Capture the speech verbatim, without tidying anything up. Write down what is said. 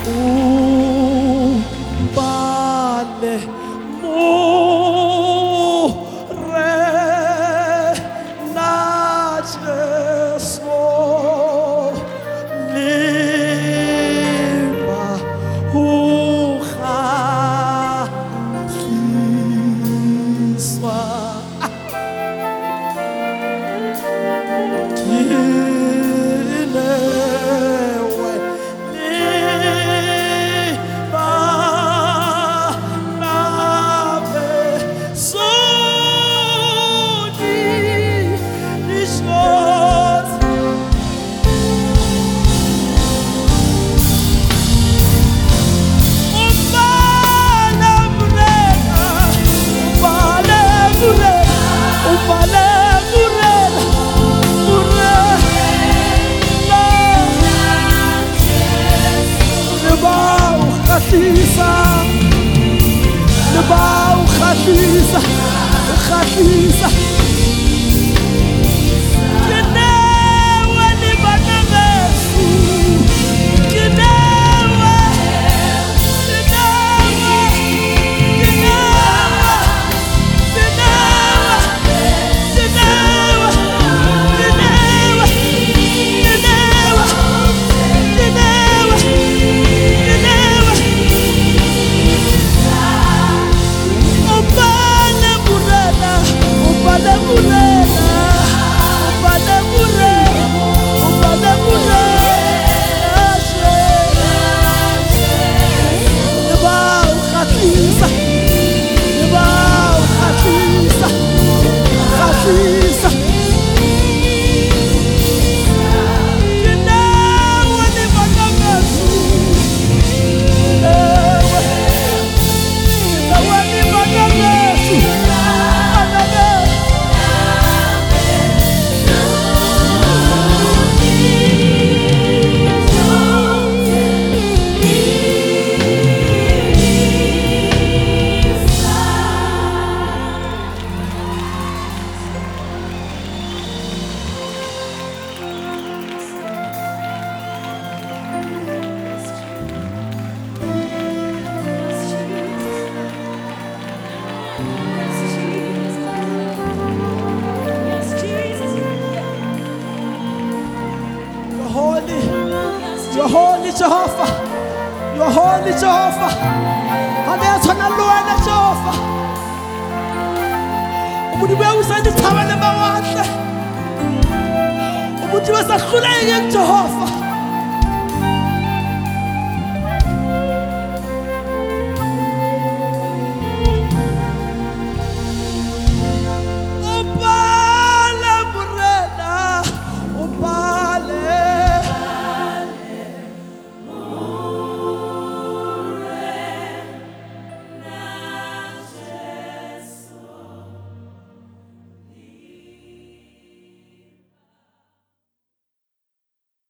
Ubale more na Jesu lima uhaliswa خفيفة نباو خفيفة خفيفة كناوة نبانا غاسو كناوة كناوة كناوة كناوة كناوة كناوة كناوة كناوة Ubale burela, ubale burela, ubale burela, ubale burela. Nibau khafisa, nibau khafisa, khafisa. Kinawa nibana ngasu, ewe, kinawa nibana ngasu. You're holy, Jehovah. You're holy, Jehovah. Haleathana lwena Jehovah. Umuntu uyawusanda ithaba lemawahle. Umuntu wasahluleke Jehovah.